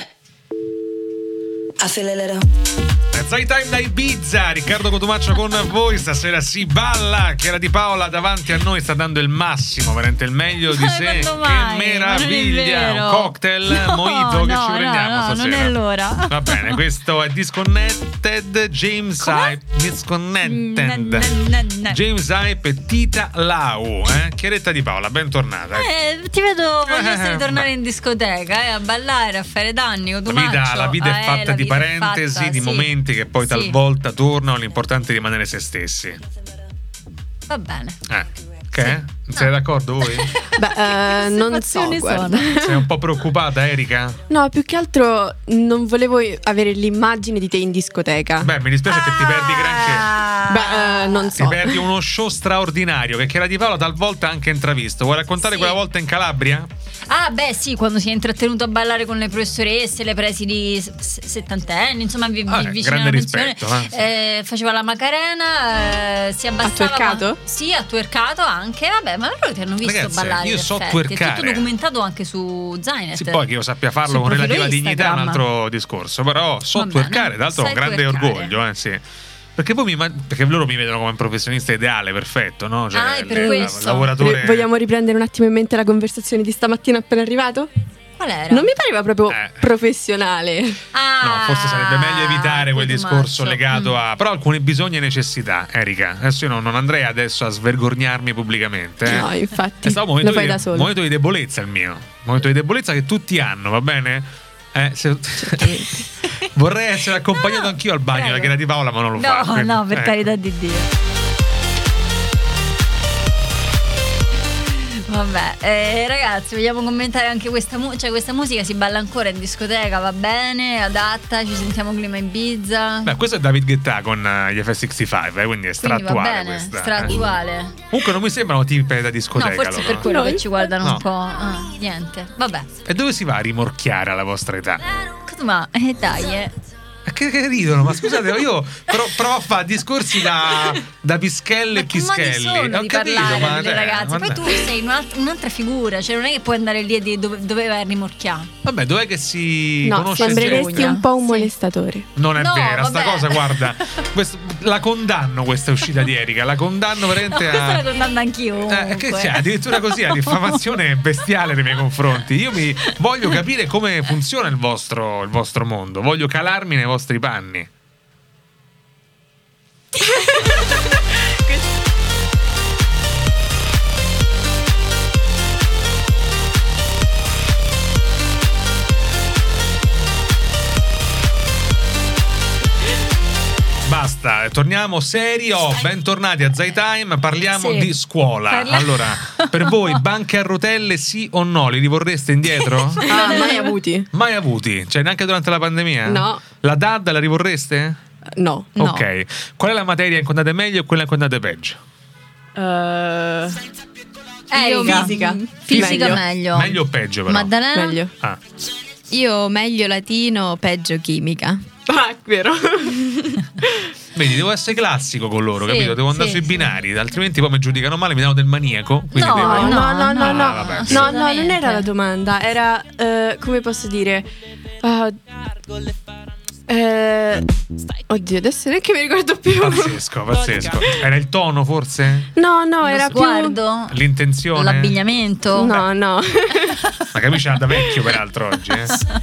I feel a little. Zai Time da Ibiza, Riccardo Cotumaccio con voi, stasera si balla. Chiara Di Paola davanti a noi sta dando il massimo, veramente il meglio di sé. Che meraviglia! Un cocktail, mojito, no, che no, ci prendiamo no, no, stasera? Non è l'ora. Va bene, questo è Disconnected, James Hype. Disconnected. James Hype e Tita Lau. Eh? Chiaretta Di Paola, bentornata. Eh, ti vedo, voglio ritornare in discoteca, eh, a ballare, a fare danni. La vita, la vita è fatta eh, di parentesi, fatta, di sì. momenti che poi Sì. talvolta tornano, l'importante è rimanere se stessi. Va bene. Eh, che? Sì. Non siete d'accordo voi? Beh, eh, non so, guarda. Sei un po' preoccupata, Erika? No, più che altro non volevo avere l'immagine di te in discoteca. Beh, mi dispiace che ti perdi granché. Beh, eh, non so. Ti perdi uno show straordinario che Chiara Di Paola talvolta ha anche intravisto. Vuoi raccontare Sì. quella volta in Calabria? Ah, beh, sì, quando si è intrattenuto a ballare con le professoresse, le presidi s- settantenni, insomma, vi- Ah, vicino grande alla pensione. rispetto, eh, faceva la Macarena, eh, si abbassava. Ha twerkato? quando- Sì, ha twerkato anche. Vabbè, ma loro ti hanno visto Ragazzi, ballare. io in so effetti. twerkare. È tutto documentato anche su Zainet. Sì, poi che io sappia farlo Sul con profilo relativa dignità è un Instagram. altro discorso. Però so Va bene, twerkare, tra l'altro ho un sai grande twerkare. orgoglio, eh, sì. Perché poi mi ma- perché loro mi vedono come un professionista ideale, perfetto, no? Cioè, Ah, è per il- questo. lavoratore. Ri- Vogliamo riprendere un attimo in mente la conversazione di stamattina appena arrivato? Qual era? Non mi pareva proprio Eh. professionale. Ah, No, forse sarebbe meglio evitare quel discorso Cotumaccio. legato Mm. a. Però alcuni bisogni e necessità, Erika. Adesso io non, non andrei adesso a svergognarmi pubblicamente. eh. No, infatti, È stato un momento, lo fai di, da solo. momento di debolezza il mio. Momento di debolezza che tutti hanno, va bene? Eh, se- Vorrei essere accompagnato No, anch'io al bagno prego. da Chiara Di Paola, ma non lo fa. No, quindi, no, per eh. carità di Dio. Vabbè, eh, ragazzi, vogliamo commentare anche questa musica? Cioè, questa musica si balla ancora in discoteca, va bene, adatta, ci sentiamo clima Ibiza. Beh, questo è David Guetta con eh, gli F sessantacinque, eh, quindi è Quindi va strattuale bene, questa. eh. strattuale. Comunque non mi sembrano tipe da discoteca. No, forse è loro. per quello No. che ci guardano No. un po'. Ah, niente, vabbè. E dove si va a rimorchiare alla vostra età? Ma eh, dai, eh. Ma Che, che ridono? Ma scusate, io pro- provo a fare discorsi da, da pischelle e Che modi pischelli. sono Ho di capito, parlare ma delle cioè, ragazze? ma Poi dai. tu sei un'alt- un'altra figura, cioè non è che puoi andare lì e dire dove, dove vai a rimorchiare. Vabbè, dov'è che si No, conosce sembreresti gente? un po' un molestatore. Non è No, vera, sta vabbè. cosa, guarda. questo- la condanno questa uscita di Erika, la condanno No, veramente questa la a. condanno anch'io. Eh, che comunque. c'è? Addirittura così, la diffamazione bestiale nei miei confronti. Io mi voglio capire come funziona il vostro, il vostro mondo, voglio calarmi nei vostri panni. Basta, torniamo seri. Oh, bentornati a Zai Time. Parliamo Sì. di scuola. Parla- Allora, per voi banche a rotelle sì o no? Li rivorreste indietro? Ah, mai avuti? Mai avuti? Cioè, neanche durante la pandemia? No. La D A D la rivorreste? No. No. Ok. Qual è la materia in cui andate meglio e quella in cui andate peggio? Eh, Io Erika. fisica. Mm, Fisica meglio. meglio. Meglio o peggio, però? Maddalena? Meglio. Ah. Io meglio latino, peggio chimica. Ah, vero. Vedi, devo essere classico con loro, Sì, capito? Devo andare sì, sui sì. binari, altrimenti poi mi giudicano male, mi danno del maniaco. Quindi No, devo... No, no, no, no, Ah, no. vabbè. No, no, non Assolutamente. era la domanda, era eh, come posso dire? Ah, eh, oddio, adesso neanche mi ricordo più. Pazzesco, pazzesco. Era il tono, forse? No, no, Lo era sguardo? L'intenzione? L'abbigliamento? più. No, no. Ma capisci, da vecchio peraltro oggi, eh?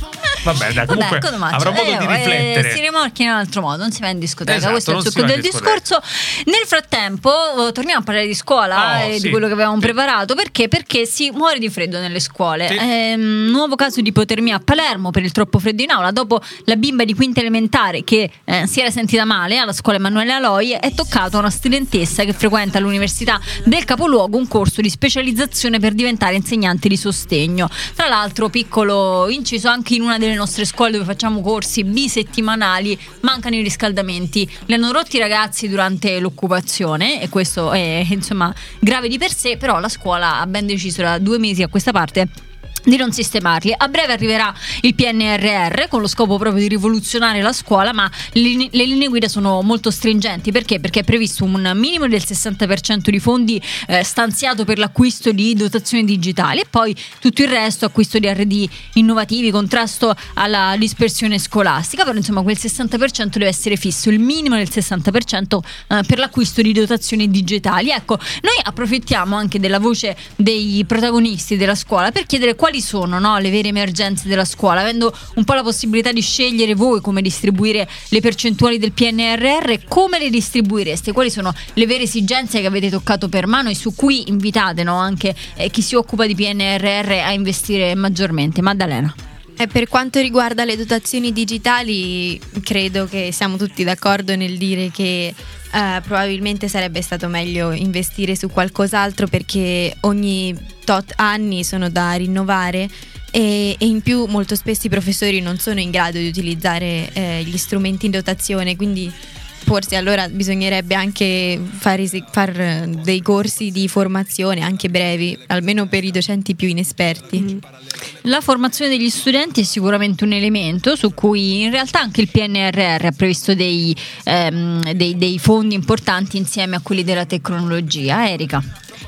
Vabbè, dai, comunque Vabbè, Cotumaccio, avrò modo eh, di eh, riflettere. si rimorchia in un altro modo, non si va in discoteca. Esatto, questo è il non si succo va in del discoteca. discorso. Nel frattempo oh, torniamo a parlare di scuola Oh, e sì. di quello che avevamo Sì. preparato. Perché? Perché si muore di freddo nelle scuole. Sì. Ehm, nuovo caso di ipotermia a Palermo per il troppo freddo in aula. Dopo la bimba di quinta elementare che eh, si era sentita male alla scuola Emanuele Aloi, è toccata una studentessa che frequenta all'università del capoluogo un corso di specializzazione per diventare insegnante di sostegno. Tra l'altro, piccolo inciso, anche in una delle nostre scuole dove facciamo corsi bisettimanali mancano i riscaldamenti. Li hanno rotti i ragazzi durante l'occupazione e questo è insomma grave di per sé, però la scuola ha ben deciso da due mesi a questa parte di non sistemarli. A breve arriverà il P N R R con lo scopo proprio di rivoluzionare la scuola, ma le, linee- le linee guida sono molto stringenti. Perché? Perché è previsto un minimo del sessanta per cento di fondi eh, stanziato per l'acquisto di dotazioni digitali e poi tutto il resto acquisto di arredi innovativi, contrasto alla dispersione scolastica. Però insomma quel sessanta per cento deve essere fisso, il minimo del sessanta per cento eh, per l'acquisto di dotazioni digitali. Ecco, noi approfittiamo anche della voce dei protagonisti della scuola per chiedere quali sono, no, le vere emergenze della scuola, avendo un po' la possibilità di scegliere voi come distribuire le percentuali del P N R R. Come le distribuireste? Quali sono le vere esigenze che avete toccato per mano e su cui invitate, no, anche eh, chi si occupa di P N R R a investire maggiormente? Maddalena. E per quanto riguarda le dotazioni digitali, credo che siamo tutti d'accordo nel dire che eh, probabilmente sarebbe stato meglio investire su qualcos'altro, perché ogni tot anni sono da rinnovare e, e in più molto spesso i professori non sono in grado di utilizzare eh, gli strumenti in dotazione, quindi forse allora bisognerebbe anche fare, far dei corsi di formazione anche brevi, almeno per i docenti più inesperti. Mm. La formazione degli studenti è sicuramente un elemento su cui in realtà anche il P N R R ha previsto dei, ehm, dei, dei fondi importanti insieme a quelli della tecnologia. Erika.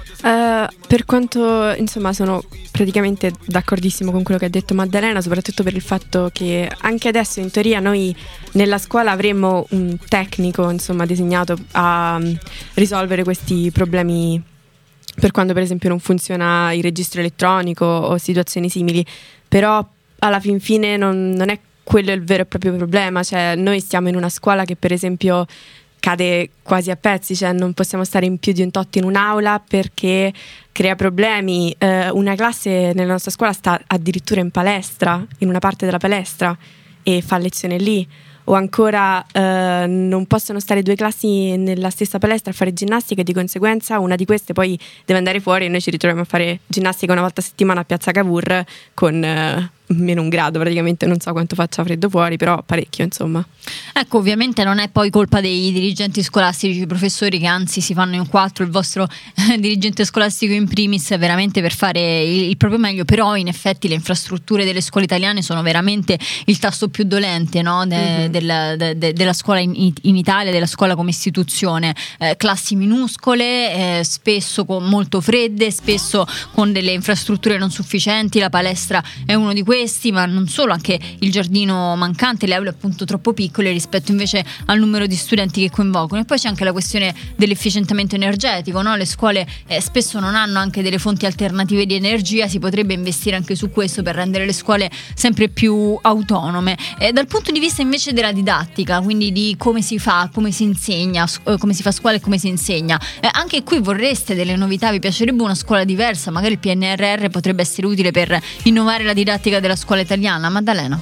Uh, per quanto insomma sono praticamente d'accordissimo con quello che ha detto Maddalena, soprattutto per il fatto che anche adesso in teoria noi nella scuola avremmo un tecnico insomma designato a um, risolvere questi problemi per quando per esempio non funziona il registro elettronico o situazioni simili, però alla fin fine non, non è quello il vero e proprio problema. Cioè noi stiamo in una scuola che per esempio cade quasi a pezzi, cioè non possiamo stare in più di un tot in un'aula perché crea problemi. Eh, una classe nella nostra scuola sta addirittura in palestra, in una parte della palestra, e fa lezione lì. O ancora eh, non possono stare due classi nella stessa palestra a fare ginnastica e di conseguenza una di queste poi deve andare fuori e noi ci ritroviamo a fare ginnastica una volta a settimana a Piazza Cavour con eh, meno un grado praticamente. Non so quanto faccia freddo fuori, però parecchio insomma. Ecco, ovviamente non è poi colpa dei dirigenti scolastici, i professori che anzi si fanno in quattro, il vostro eh, dirigente scolastico in primis, veramente per fare il, il proprio meglio. Però in effetti le infrastrutture delle scuole italiane sono veramente il tasto più dolente, no? De, mm-hmm. della, de, de, della scuola in, in Italia, della scuola come istituzione. Eh, classi minuscole, eh, spesso con molto fredde, spesso con delle infrastrutture non sufficienti. La palestra è uno di questi, ma non solo, anche il giardino mancante, le aule appunto troppo piccole rispetto invece al numero di studenti che coinvolgono. E poi c'è anche la questione dell'efficientamento energetico, no? Le scuole eh, spesso non hanno anche delle fonti alternative di energia, si potrebbe investire anche su questo per rendere le scuole sempre più autonome. E dal punto di vista invece della didattica, quindi di come si fa, come si insegna, come si fa scuola e come si insegna, eh, anche qui vorreste delle novità? Vi piacerebbe una scuola diversa? Magari il P N R R potrebbe essere utile per innovare la didattica della scuola italiana. Maddalena?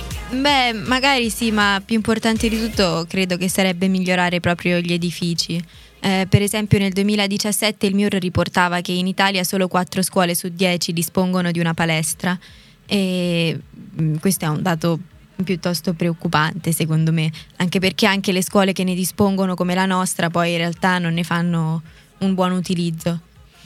Beh, magari sì, ma più importante di tutto credo che sarebbe migliorare proprio gli edifici. Eh, per esempio nel duemiladiciassette il M I U R riportava che in Italia solo quattro scuole su dieci dispongono di una palestra e mh, questo è un dato piuttosto preoccupante secondo me, anche perché anche le scuole che ne dispongono come la nostra poi in realtà non ne fanno un buon utilizzo.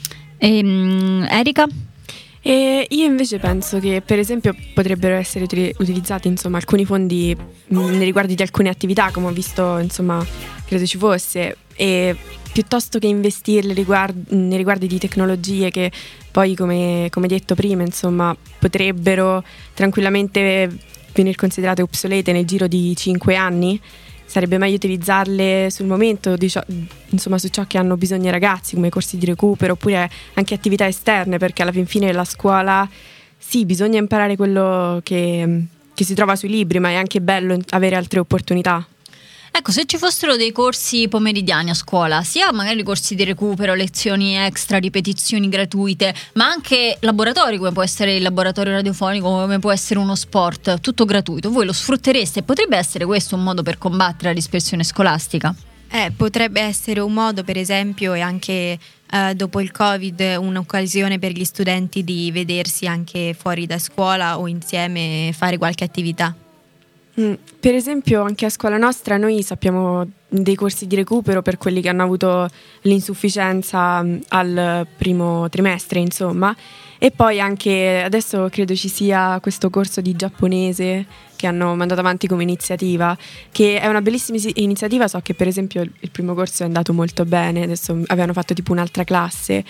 Ehm, Erika? E io invece penso che per esempio potrebbero essere utilizzati insomma alcuni fondi nei riguardi di alcune attività, come ho visto insomma credo ci fosse, e piuttosto che investirle riguard- nei riguardi di tecnologie che poi come, come detto prima insomma potrebbero tranquillamente venire considerate obsolete nel giro di cinque anni. Sarebbe meglio utilizzarle sul momento, di ciò, insomma su ciò che hanno bisogno i ragazzi, come corsi di recupero oppure anche attività esterne, perché alla fin fine la scuola sì, bisogna imparare quello che, che si trova sui libri, ma è anche bello avere altre opportunità. Ecco, se ci fossero dei corsi pomeridiani a scuola, sia magari corsi di recupero, lezioni extra, ripetizioni gratuite, ma anche laboratori, come può essere il laboratorio radiofonico, come può essere uno sport, tutto gratuito, voi lo sfruttereste? Potrebbe essere questo un modo per combattere la dispersione scolastica? Eh, potrebbe essere un modo, per esempio, e anche eh, dopo il Covid, un'occasione per gli studenti di vedersi anche fuori da scuola o insieme fare qualche attività. Mm, per esempio anche a scuola nostra noi sappiamo dei corsi di recupero per quelli che hanno avuto l'insufficienza mm, al primo trimestre, insomma, e poi anche adesso credo ci sia questo corso di giapponese che hanno mandato avanti come iniziativa, che è una bellissima iniziativa. So che per esempio il, il primo corso è andato molto bene, adesso avevano fatto tipo un'altra classe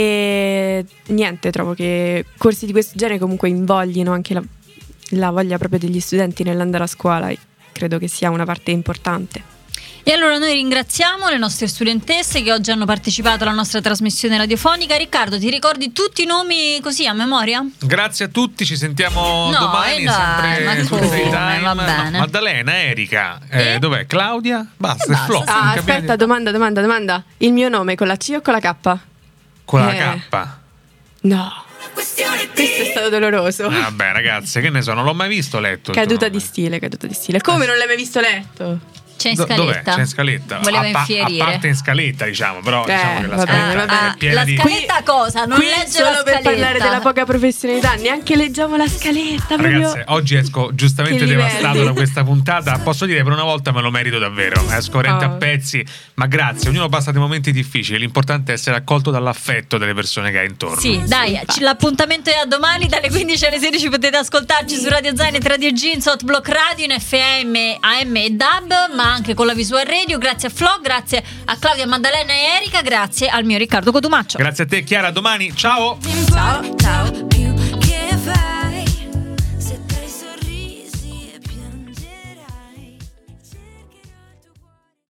e niente, trovo che corsi di questo genere comunque invoglino anche la la voglia proprio degli studenti nell'andare a scuola, e credo che sia una parte importante. E allora noi ringraziamo le nostre studentesse che oggi hanno partecipato alla nostra trasmissione radiofonica. Riccardo, ti ricordi tutti i nomi così a memoria? Grazie a tutti, ci sentiamo no, domani, eh no, sempre ma su come? Freetime. Va bene. No, Maddalena, Erika, eh, dov'è? Claudia? Basta, E basta, Flo. sì. Ah, aspetta, domanda, domanda, domanda. Il mio nome con la C o con la K? Con la Eh. K. No. Questo è stato doloroso. Vabbè, ragazze, che ne so, non l'ho mai visto letto. il tuo Caduta nome. di stile, caduta di stile. Come non l'hai mai visto letto? C'è in Do- dov'è? scaletta. C'è in scaletta. Voleva a, pa- infierire. a parte in scaletta, diciamo, però Eh, diciamo che la va bene, scaletta va bene. è piena la di... scaletta cosa? Non Qui legge solo la per scaletta. parlare della poca professionalità, neanche leggiamo la scaletta proprio. Ragazze, oggi esco giustamente Che livelli. devastato da questa puntata. Posso dire, per una volta me lo merito davvero. Esco rente Oh. a pezzi, ma grazie. Ognuno passa dei momenti difficili. L'importante è essere accolto dall'affetto delle persone che hai intorno. Sì, dai, ci- l'appuntamento è a domani dalle quindici alle sedici. Potete ascoltarci su Radio Zaine, Radio Jeans, Hot Block Radio, in F M, A M e D A B, ma anche con la Visual Radio. Grazie a Flo, grazie a Claudia, Maddalena e Erika, grazie al mio Riccardo Cotumaccio. Grazie a te, Chiara. A domani. Ciao. Ciao, ciao.